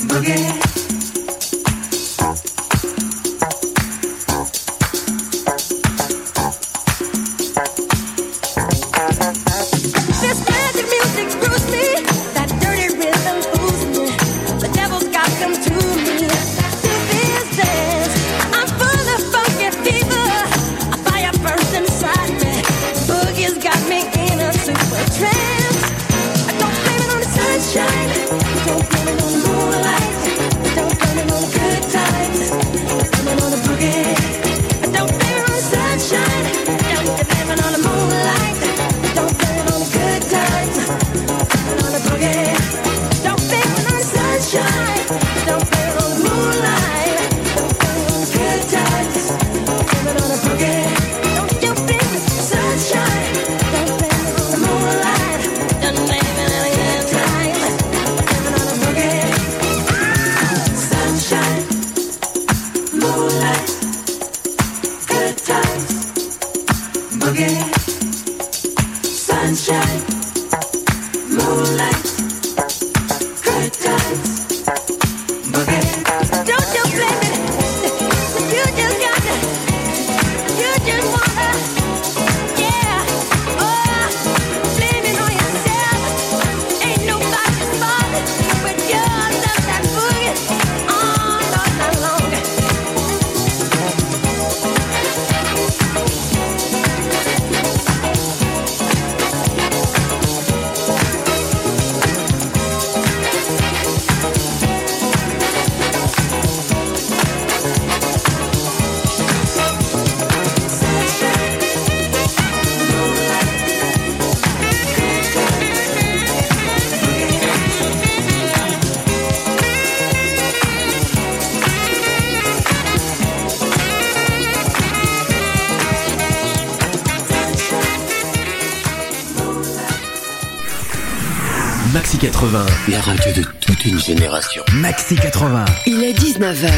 Maxi 80, la radio de toute une génération. Maxi 80. Il est 19h.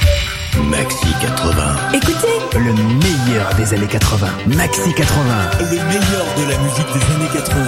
Maxi 80. Écoutez, Le meilleur des années 80. Maxi 80. Le meilleur de la musique des années 80.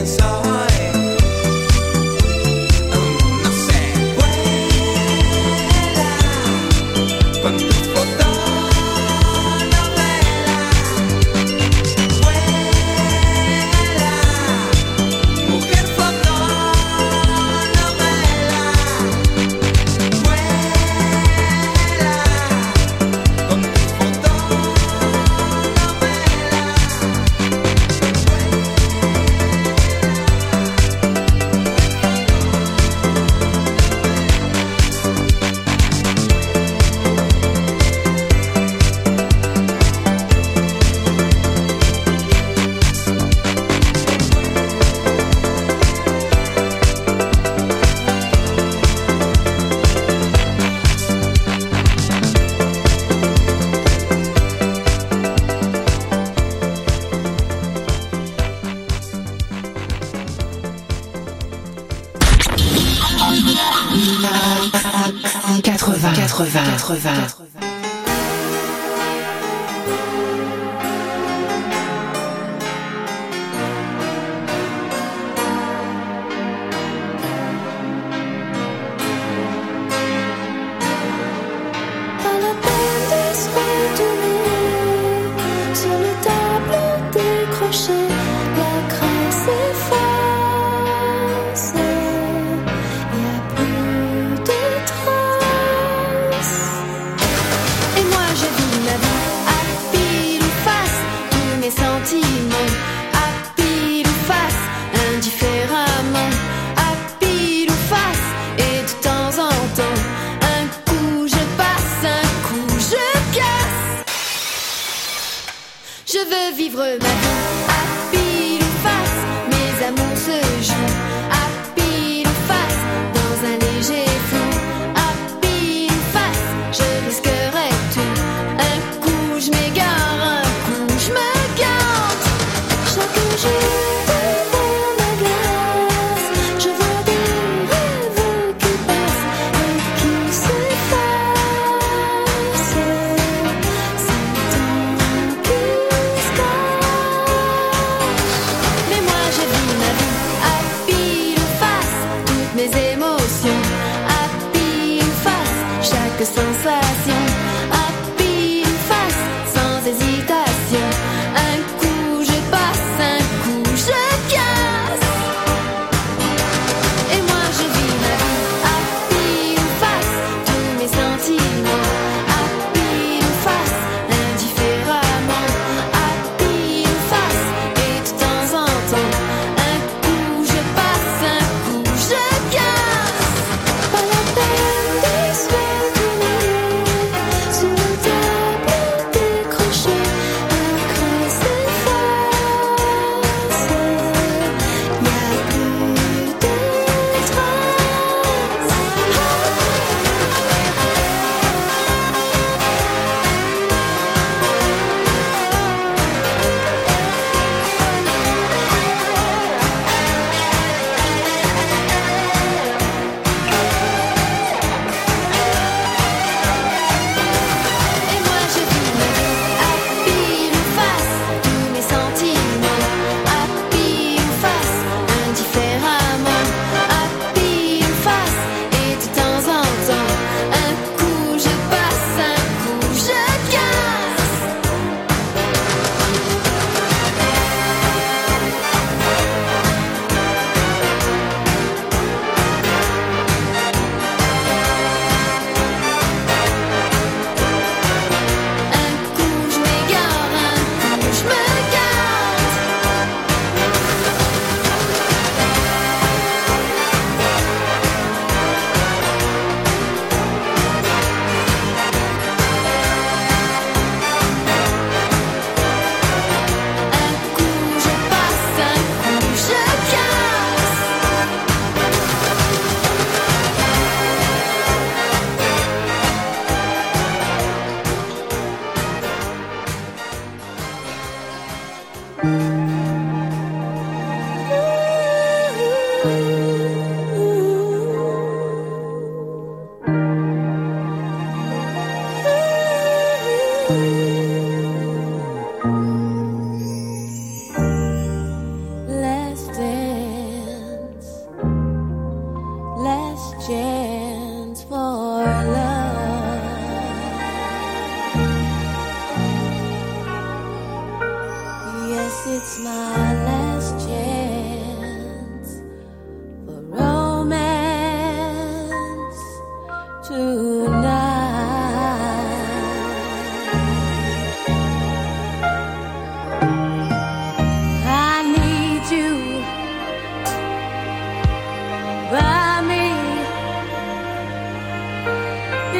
80.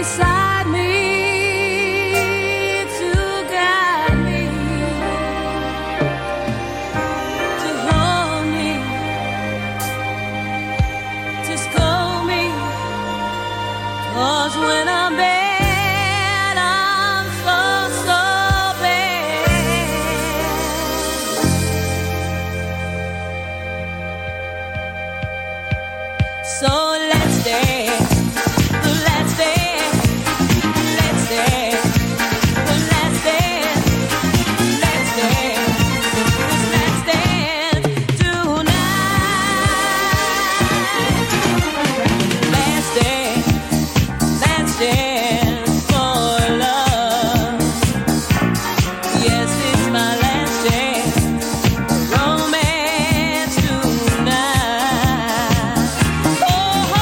beside me to guide me, to hold me, to scold me. 'Cause when I'm bad, I'm so bad. So let's dance, let's dance, let's dance, let's dance, let's dance, let's dance tonight. Let's dance. Let's dance for love. Yes, it's my last dance. Romance tonight. Oh,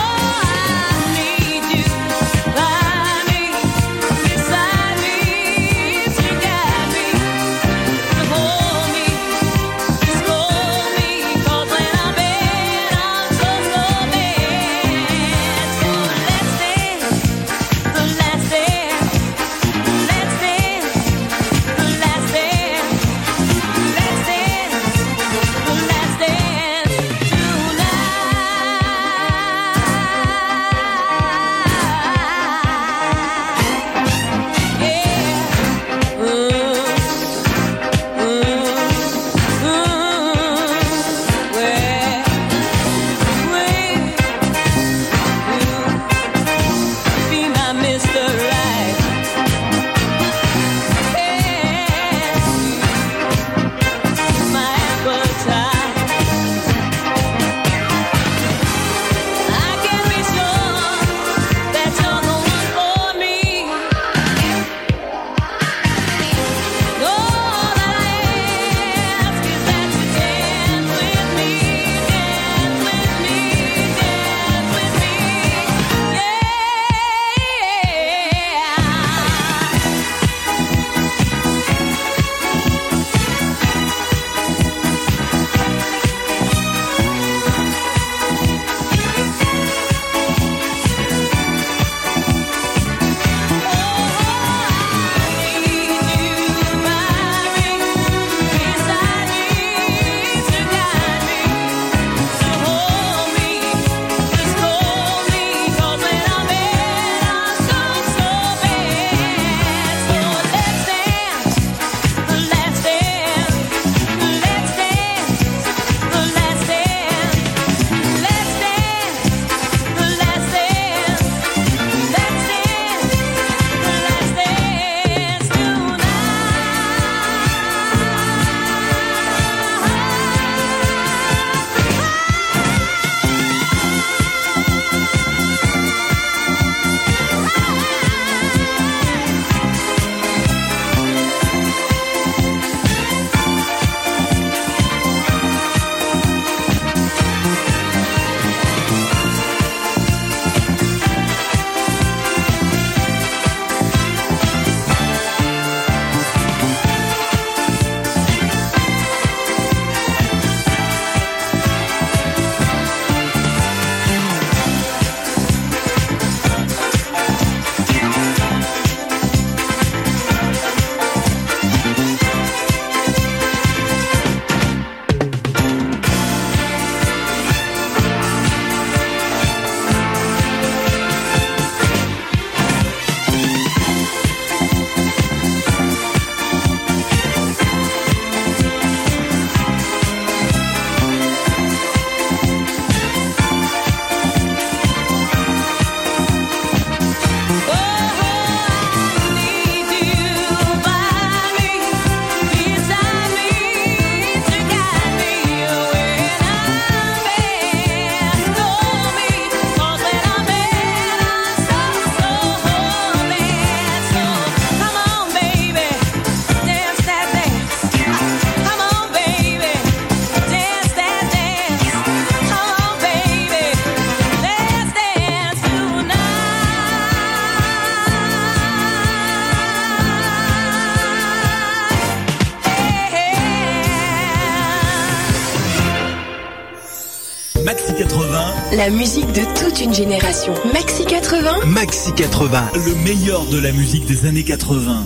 Maxi 80, La musique de toute une génération. Maxi 80, Maxi 80. le meilleur de la musique des années 80.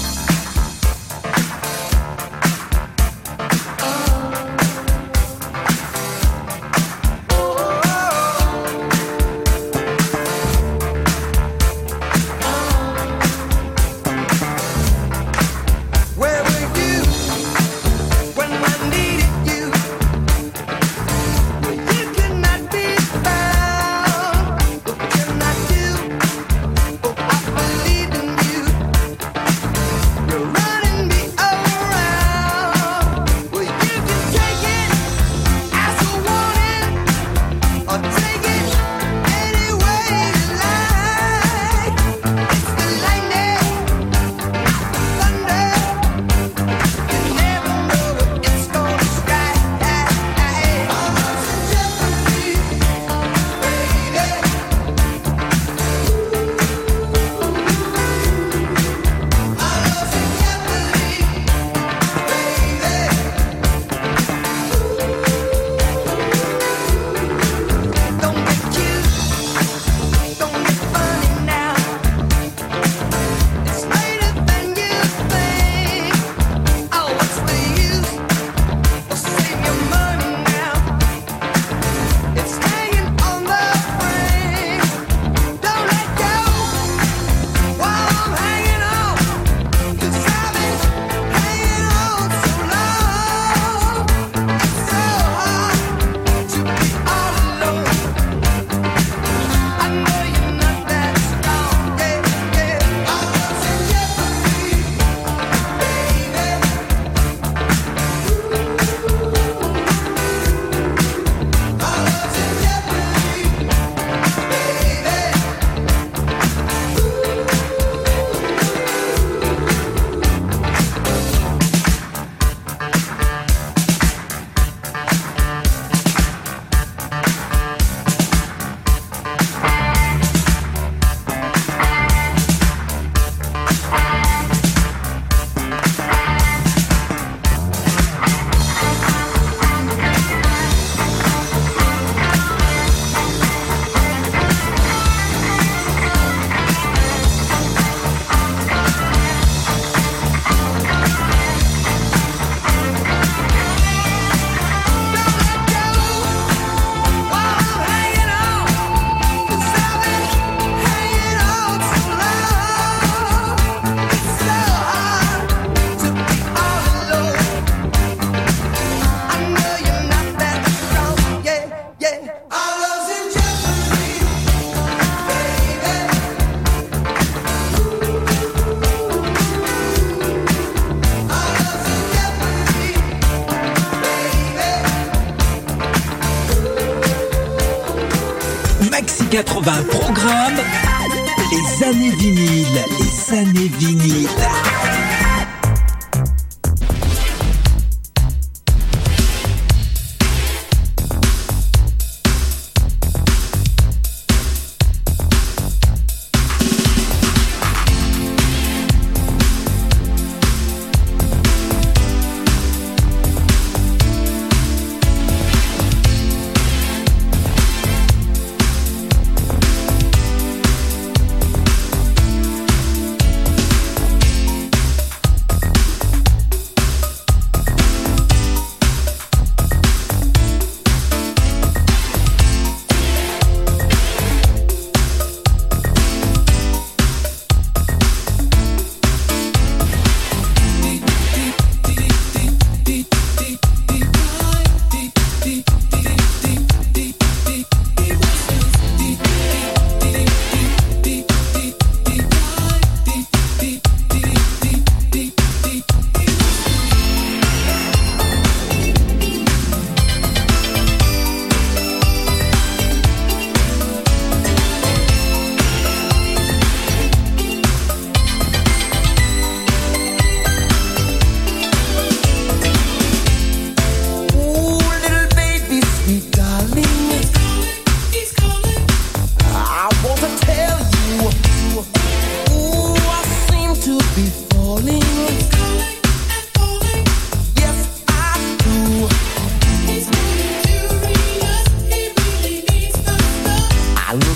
Maxi 80 programme les années vinyles, les années vinyles.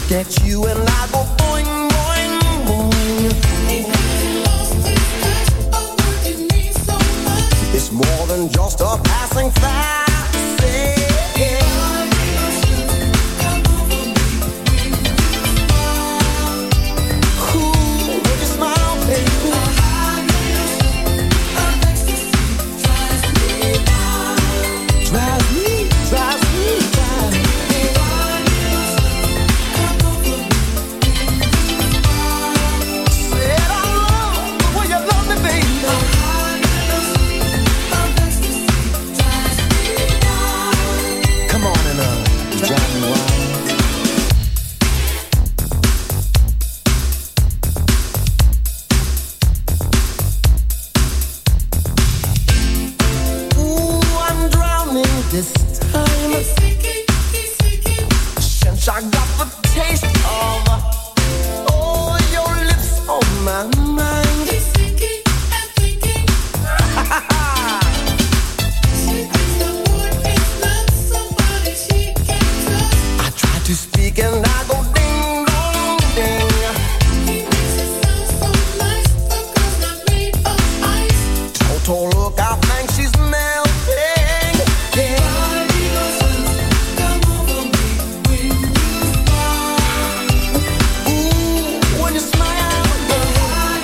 at you and I go boing, boing, boing. It's more than just a passing fancy. Ooh, when you smile, baby. Drives me, drives me, drives me. Said I love the way you love me, baby. Come on and drive me wild. This time, since I got the taste of all your lips on my mind, I try to speak and I go ding dong ding. Total look, I think she's melting. When you smile,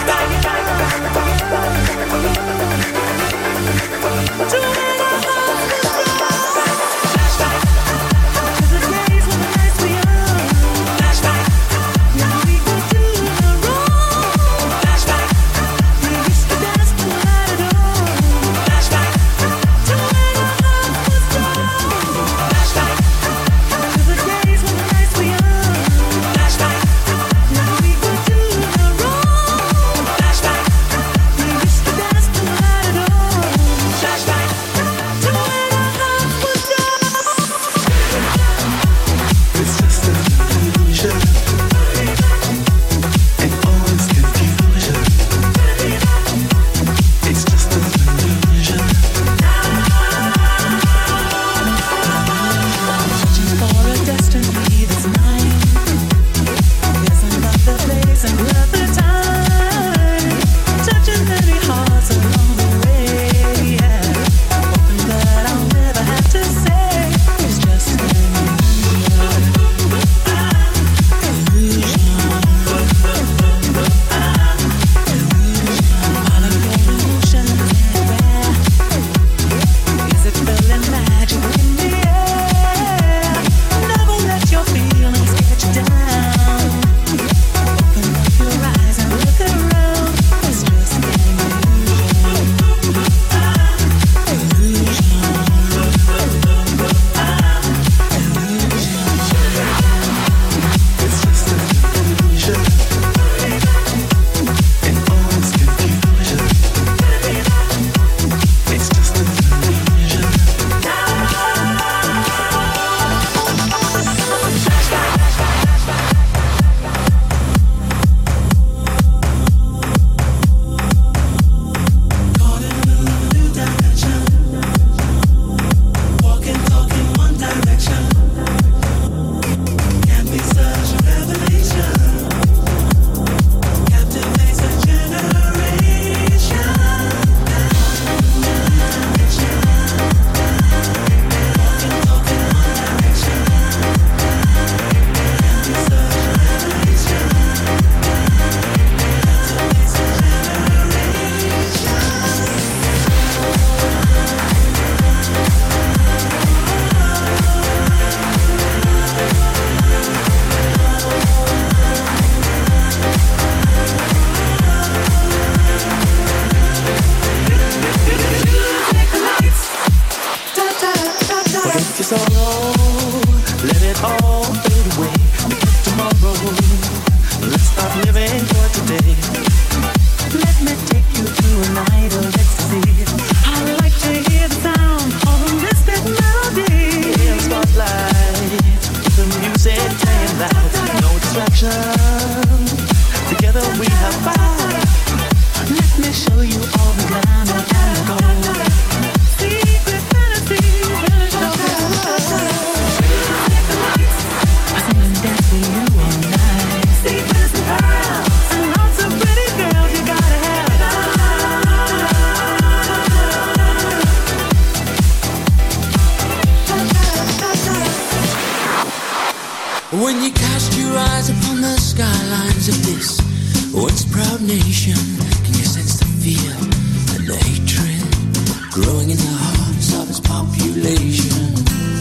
When you cast your eyes upon the skylines of this once proud nation, can you sense the fear and the hatred growing in the hearts of its population?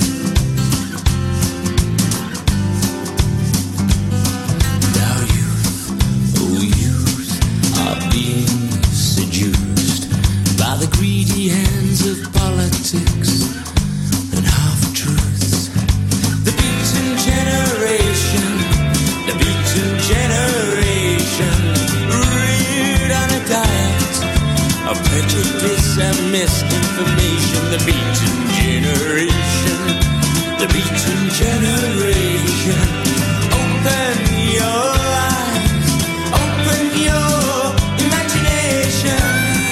And our youth, oh youth, are being seduced by the greedy hands of politics and half-truths. The beaten generation, the beaten generation, reared on a diet of prejudice and misinformation. The beaten generation, the beaten generation. Open your eyes, open your imagination.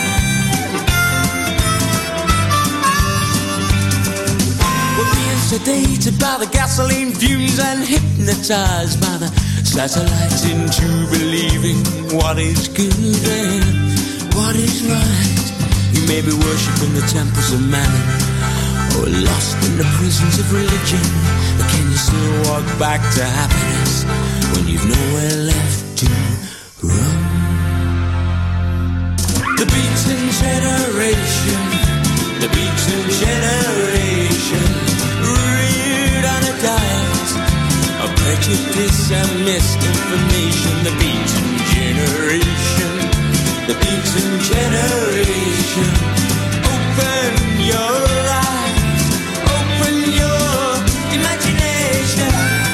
We're being sedated by the gasoline fumes and hypnotized by the satellites into believing what is good and what is right. You may be worshipping the temples of mammon or lost in the prisons of religion, but can you still walk back to happiness when you've nowhere left to run? The beaten generation, the beaten generation, reared on a diet of prejudice and misinformation. The beaten generation, the beaten generation. Open your eyes, open your imagination.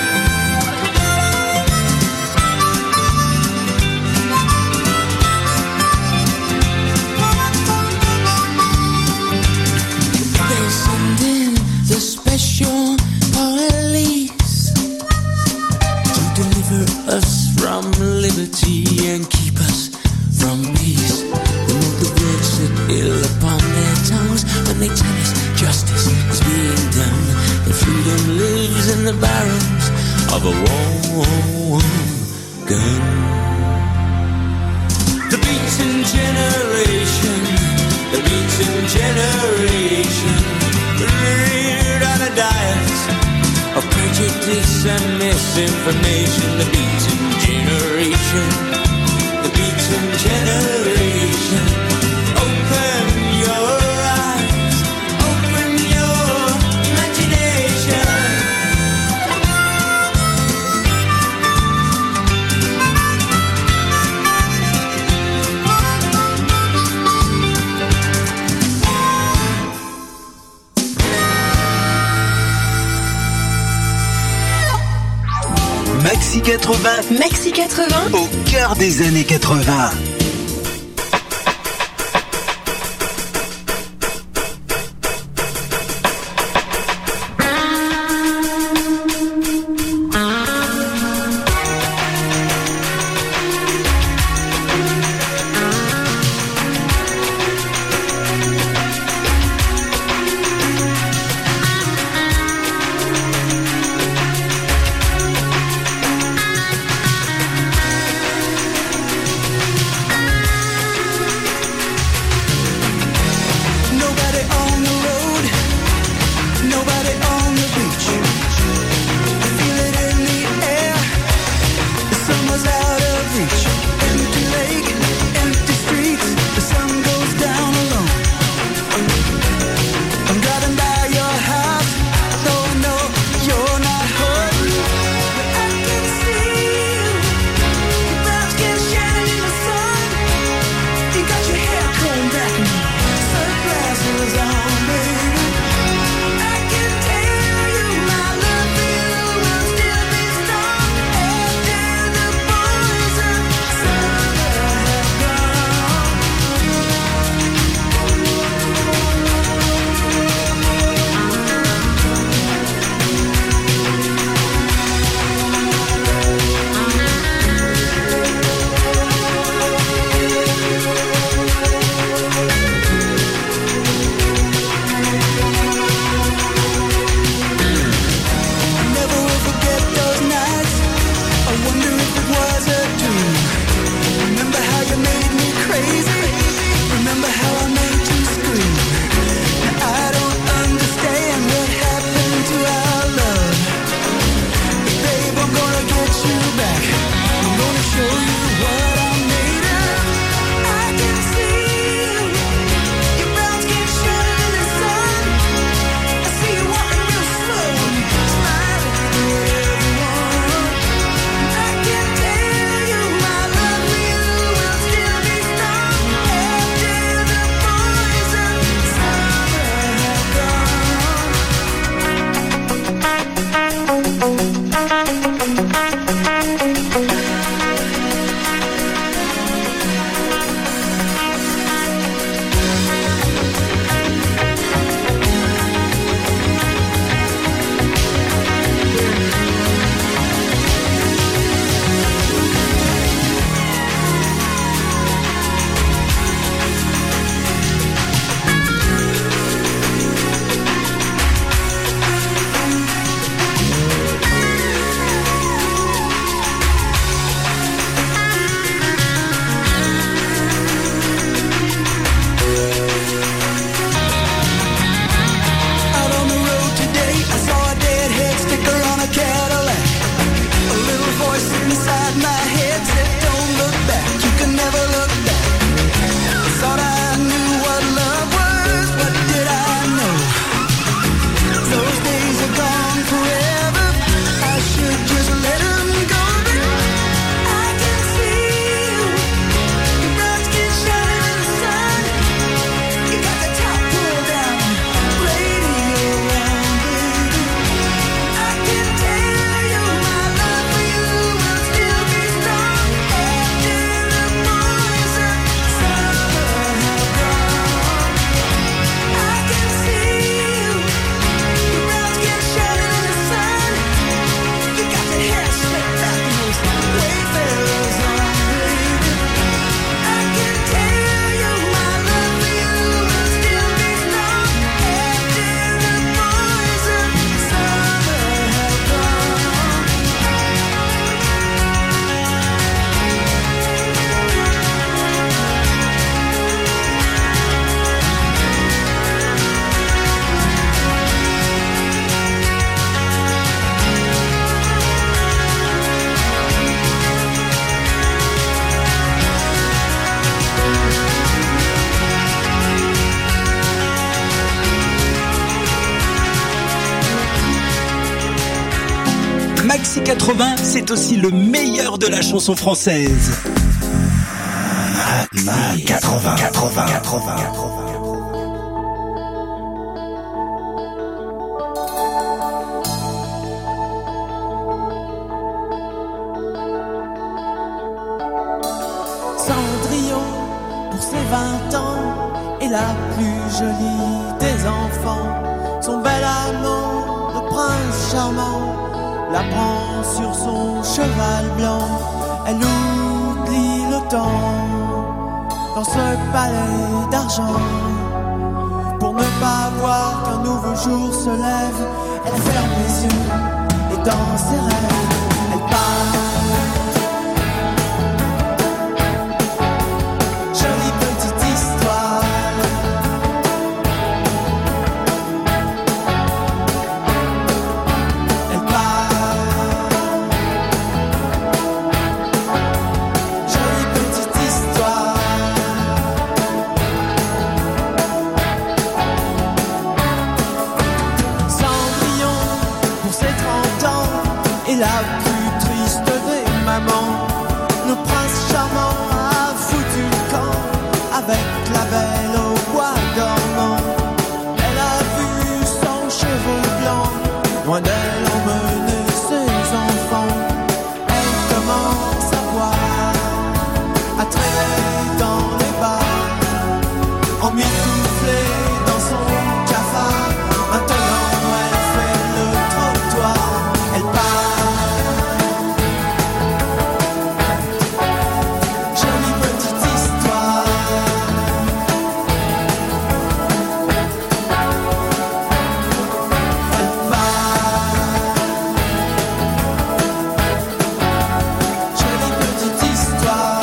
They send in the special police to deliver us from liberty and keep us from peace. They know the words sit ill upon their tongues when they tell us justice is being done. That freedom lives in the barrels of a warm gun. The beaten generation, the beaten generation, reared on a diet of prejudice and misinformation. The beaten generation, the beaten generation. Open your eyes, open your imagination. Maxi 80, Maxi 80, au cœur des années 80. Maxi 80, c'est aussi le meilleur de la chanson française. Maxi 80. Cendrillon, pour ses 20 ans, est la plus jolie des enfants. Son bel amant, le prince charmant, la prend sur son cheval blanc. Elle oublie le temps dans ce palais d'argent. Pour ne pas voir qu'un nouveau jour se lève, elle ferme les yeux et dans ses rêves, elle part. Jolie petite histoire. Elle part. Jolie petite histoire. Cendrillon, pour ses 30 ans, est la plus triste des mamans. Le prince charmant a foutu le camp avec la belle au bois dormant. Elle a vu son cheveu blanc, loin d'elle emmener ses enfants. Elle commence à boire, à traîner dans les bars, emmitouflée dans son cafard. Maintenant elle fait le trottoir, elle part. Jolie petite histoire. Elle part. Jolie petite histoire.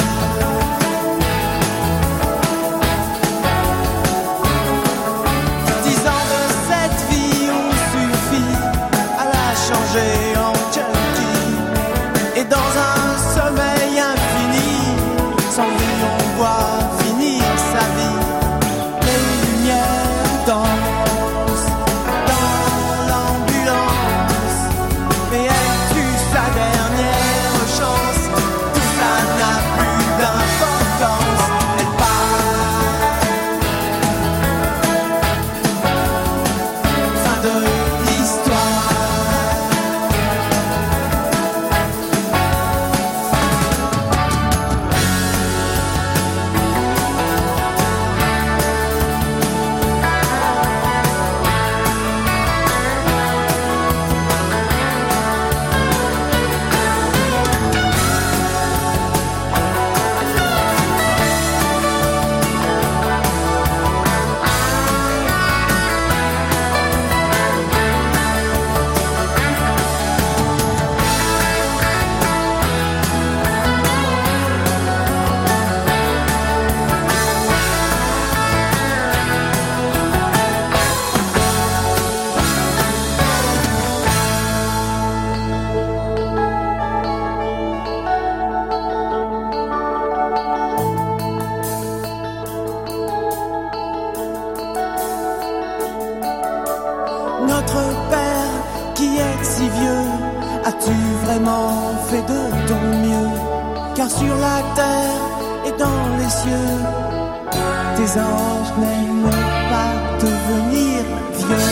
10 ans de cette vie ont suffi à la changer en junkie. Et dans un sommeil infini, Cendrillon voit finir sa vie. Les lumières dansent dans l'ambulance, mais elle tue sa dernière chance. Tout ça n'a plus d'importance. Elle part. Fin de l'histoire. Notre Père qui est si vieux, as-tu vraiment fait de ton mieux? Car sur la terre et dans les cieux, tes anges n'aiment pas devenir vieux.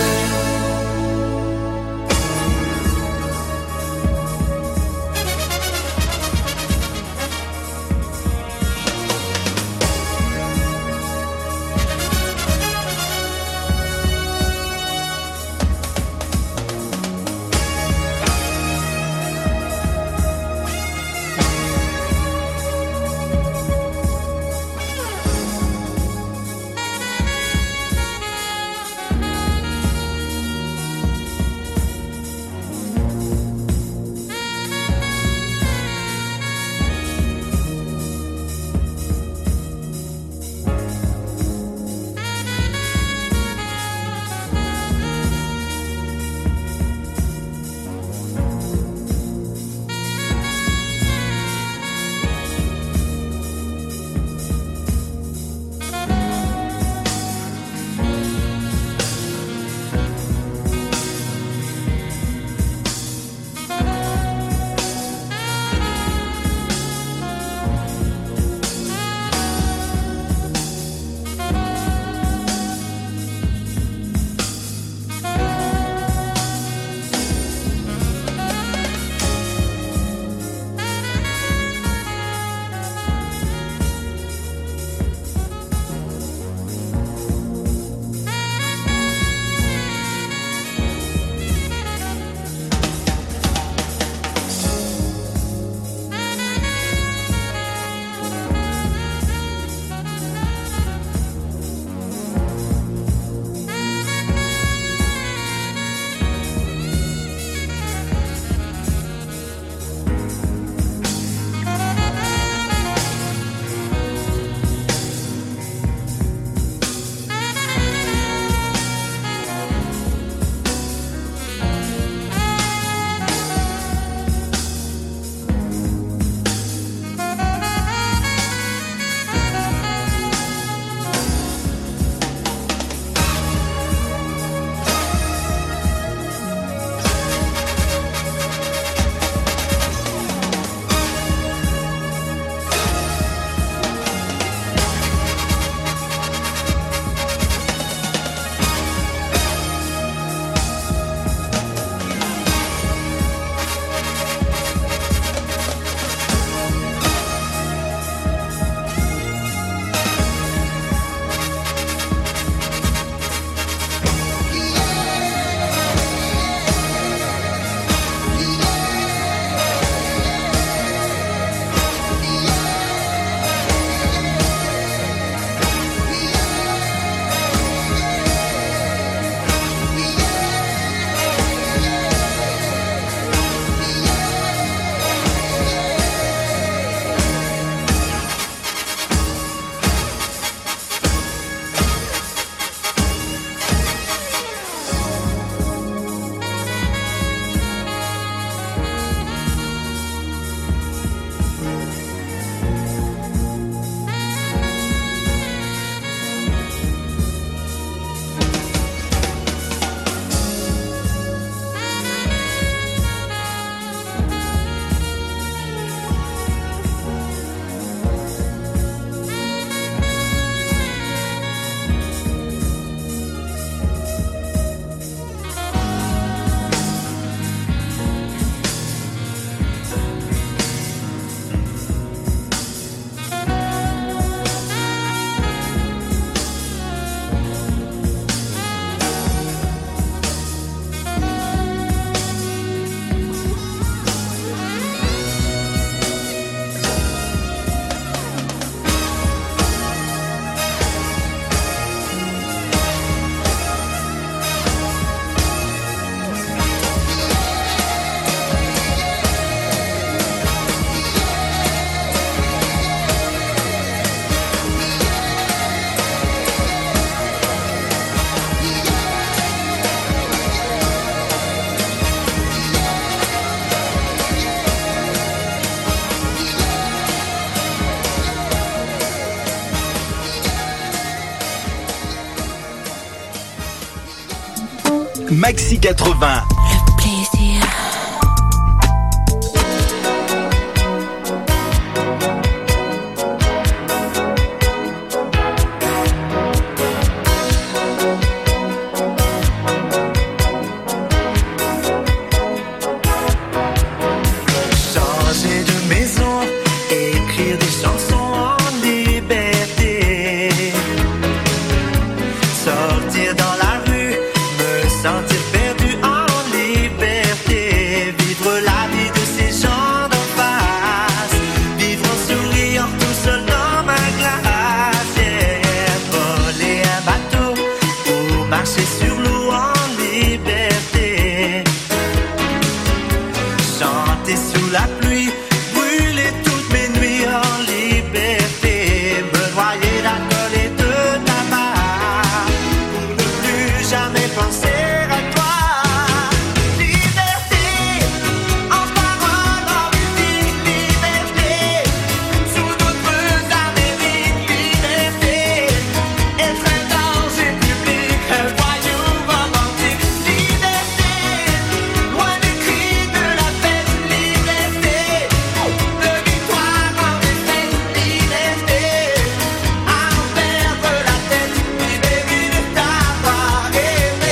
Maxi 80. Le plaisir. Changer de maison, écrire des chansons en liberté, sortir dans la rue, me sentir perdu en liberté, vivre la vie de ces gens d'en face, vivre en souriant tout seul dans ma glace, yeah. Voler un bateau ou marcher sur l'eau en liberté, chanter sous la pluie, brûler toutes mes nuits en liberté, me noyer d'alcool et de tabac, pour ne plus jamais penser à toi. Liberté, en parole, en musique, liberté, sous d'autres Amériques, liberté, être un danger public, un voyou romantique, liberté, loin des cris de la fête, liberté, de victoire en défaite, liberté, à en perdre la tête, libéré de t'avoir aimé.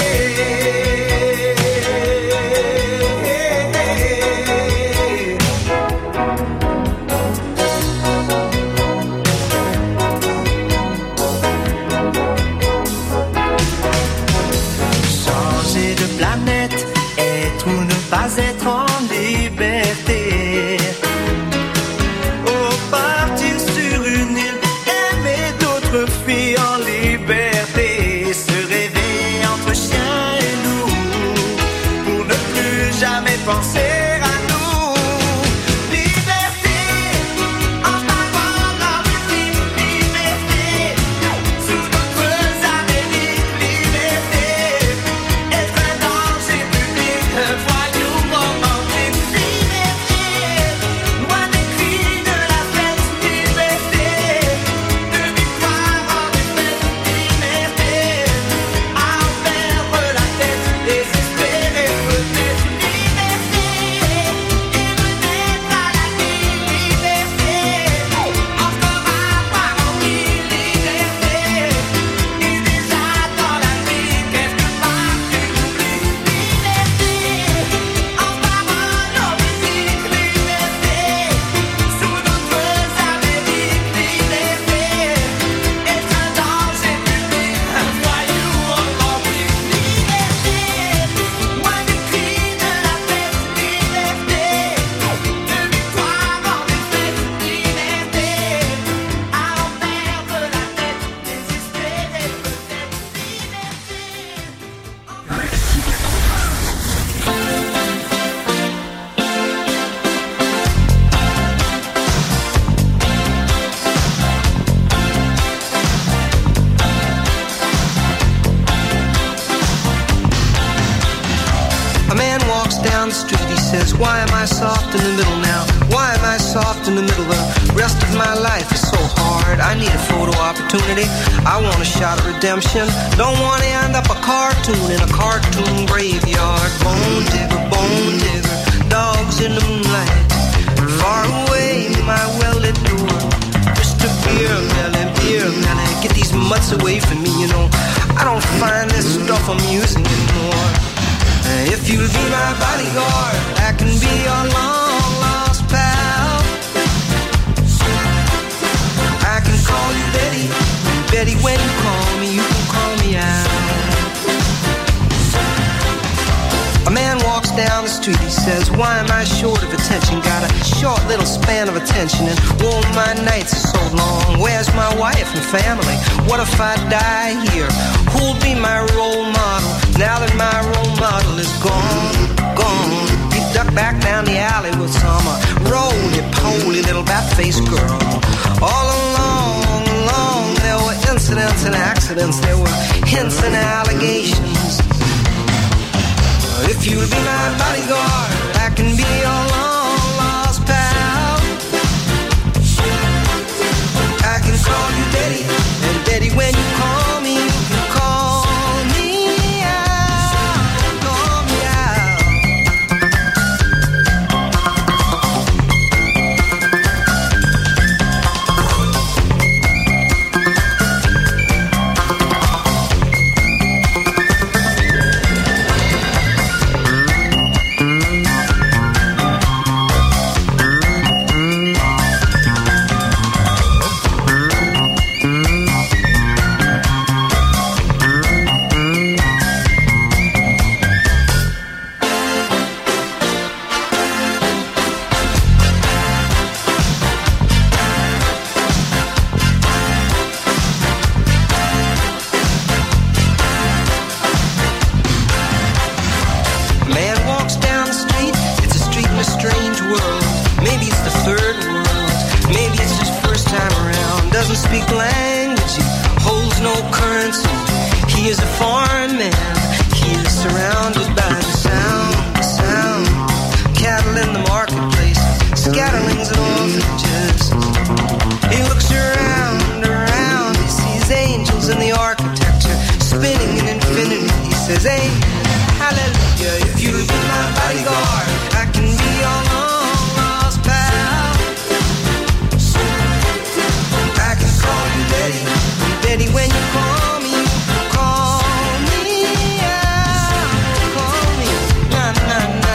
Changer de planète, être ou ne pas être en liberté. Oh, partir sur une île, aimer d'autres filles en liberté, se réveiller entre chien et loup, pour ne plus jamais penser à nous. Liberté, en parole, en musique, liberté, sous d'autres Amériques, liberté, être un danger public, un voyou romantique, liberté, loin des cris de la fête, liberté, de victoire en défaite, liberté, à en perdre la tête, désespérer peut-être, liberté, et peut-être à la vie, liberté, encore avoir envie, liberté, et déjà dans la vie, quelque part tu m'oublies, liberté, en parole, en musique, liberté, sous d'autres Amériques, liberté, être un danger public, un voyou romantique, liberté, loin des cris de la fête, liberté, de victoire en défaite, liberté, à en perdre la tête, désespérer peut-être, A man walks down the street, he says, why am I soft in the middle now? Why am I soft in the middle? The rest of my life is so hard. I need a photo opportunity. I want a shot of redemption. Don't want to end up a cartoon in a cartoon graveyard. Bone digger, dogs in the moonlight. Far away, my well-lit door. Mr. Beer Melly, get these mutts away from me, you know. I don't find this stuff amusing anymore. If you'll be my bodyguard, I can be your long-lost pal. I can call you Betty, Betty, when you call me, you can call me out. A man walks down the street, he says, why am I short of attention? Got a short little span of attention, and whoa, my nights are so long. Where's my wife and family? What if I die here? Who'll be my role model now that my role model is gone? He ducked back down the alley with some roly-poly little bat-faced girl. All along, there were incidents and accidents, there were hints and allegations. If you'll be my bodyguard, I can be your long-lost pal. I can call you Daddy, and Daddy, when you call me, you can call me out. speak language, he holds no currency. He is a foreign man, he is surrounded by the sound. Cattle in the marketplace, scatterlings and orphanages. He looks around, he sees angels in the architecture, spinning in infinity. He says, hey, hallelujah, if you'll be my bodyguard, I can be your long lost pal. I can call you Betty, Betty when you call me, call me, na na na.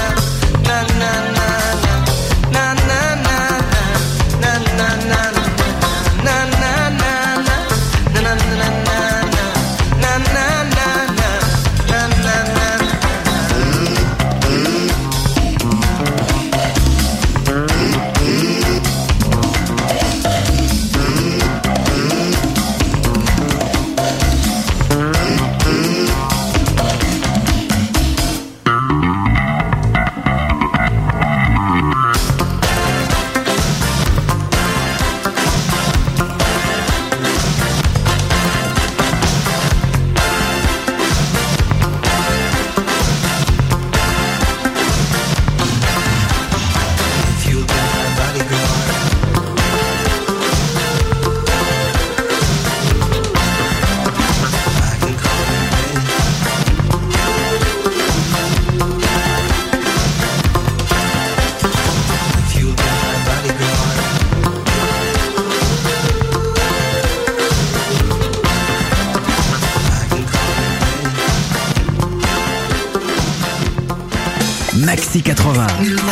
Maxi 80.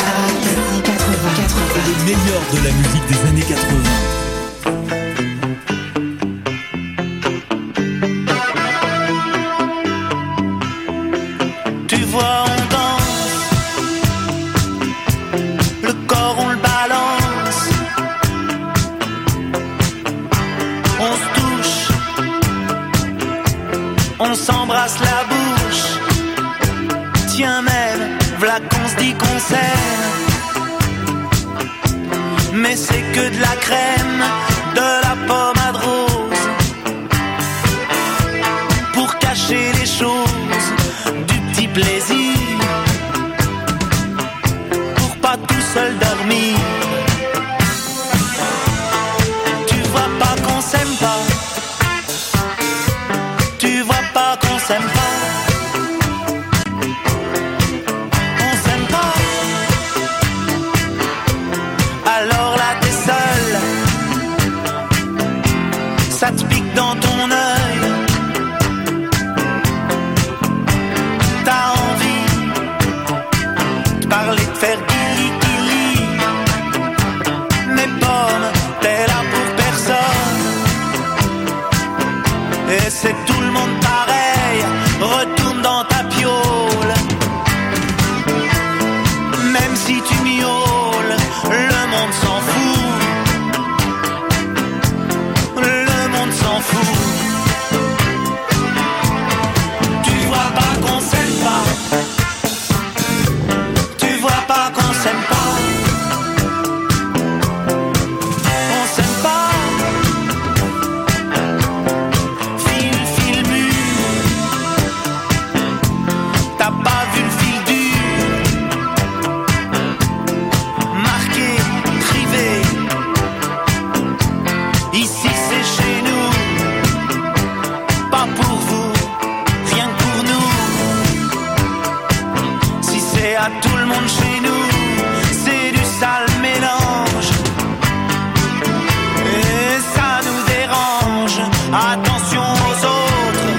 Le meilleur de la musique des années 80. Tu vois, on danse, le corps on le balance, on se touche, on s'embrasse la bouche, tiens même, v'là qu'on se dit qu'on s'aime, mais c'est que de la crème, de la pommade rose, pour cacher les choses, du petit plaisir, pour pas tout seul dormir. Tu vois pas qu'on s'aime pas, tu vois pas qu'on s'aime pas. Ça te pique dans ton œil, t'as envie de parler, de faire guili-guili, mais pomme, t'es là pour personne, et c'est tout le monde pareil, retourne dans ta piole, même si tu miaules, le monde s'en fout. S'en fout. Tu vois pas qu'on s'aime pas, tu vois pas qu'on s'aime pas, on s'aime pas. Fil mu, t'as pas vu le fil dur, marqué, privé, ici c'est chez nous. Pas pour vous, rien que pour nous. Si c'est à tout le monde chez nous, c'est du sale mélange. Et ça nous dérange. Attention aux autres.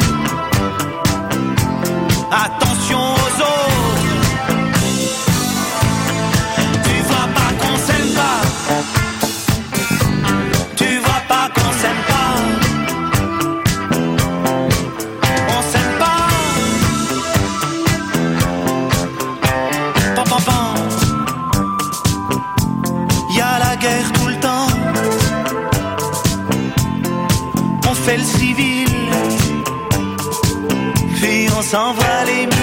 Attention aux autres. Tu vois pas qu'on s'aime pas. Tu vois pas qu'on s'aime pas. On fait le civil, puis on s'en va